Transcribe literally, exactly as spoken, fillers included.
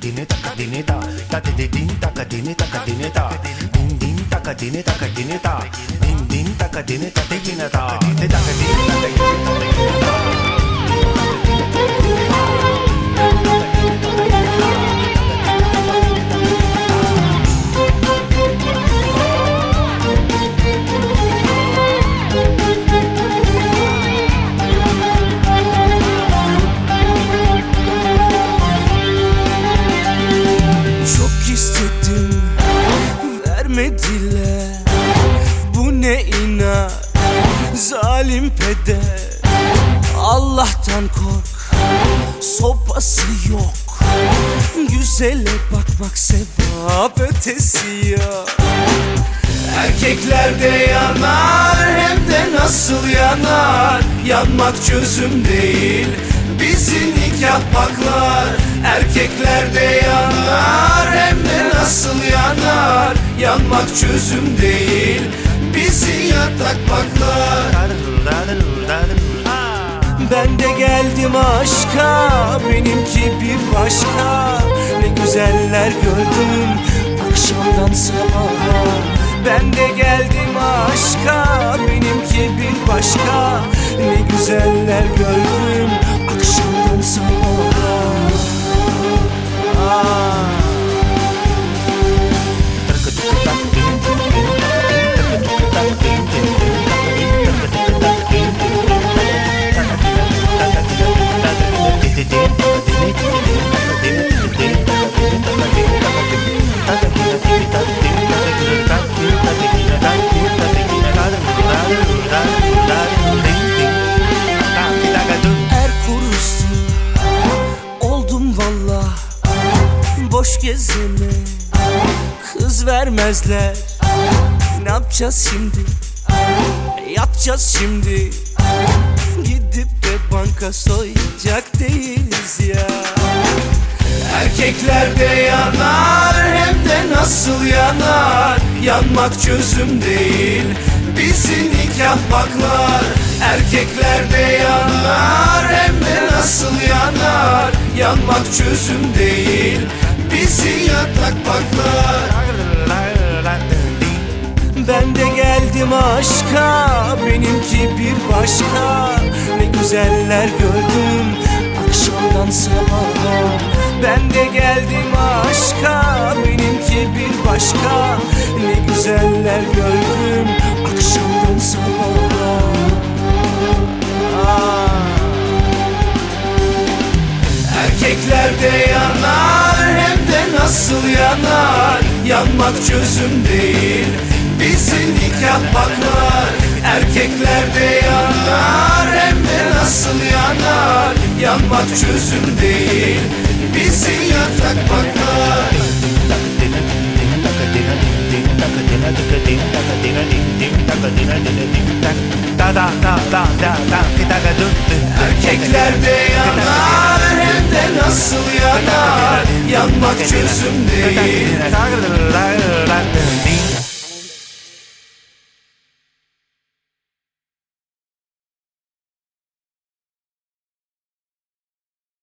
dine taka dine ta ta de de din taka dine taka dine ta din din taka dine taka dine ta din din taka dine ta de dine ta de taka dine ta de dine ta. Vermediler, bu ne inat, zalim peder. Allah'tan kork, sopası yok. Güzele bakmak sevap, ötesi yok. Erkeklerde yanar, hem de nasıl yanar. Yanmak çözüm değil, bizi nikah paklar. Erkeklerde yanar, hem de nasıl yanar. Yanmak çözüm değil, bizi yatak paklar. Ben de geldim aşka, benimki bir başka. Ne güzeller gördüm akşamdan sabaha. Ben de geldim aşka, benimki bir başka. Ne güzeller gördüm akşamdan sabaha. Ah. Er kurusu oldum valla, boş gezeme kız vermezler. Ne yapacağız şimdi? Yatacağız şimdi. Gidip de banka soyacak değiliz ya. Erkeklerde yanar, hem de nasıl yanar. Yanmak çözüm değil, bizi nikah paklar. Erkeklerde yanar, hem de nasıl yanar. Yanmak çözüm değil, bizi yatak paklar. Ben de geldim aşka, benimki bir başka. Ne güzeller gördüm akşamdan sabaha. Ben de geldim aşka, benimki bir başka. Ne güzeller gördüm akşamdan sabaha. Ah. Erkeklerde yanar, hem de nasıl yanar. Yanmak çözüm değil, bizi nikah paklar. Erkeklerde yanar, hem de nasıl yanar. Yanmak çözüm değil, bizi yatak paklar. Erkeklerde yanar, hem de nasıl yanar. Yanmak çözüm değil.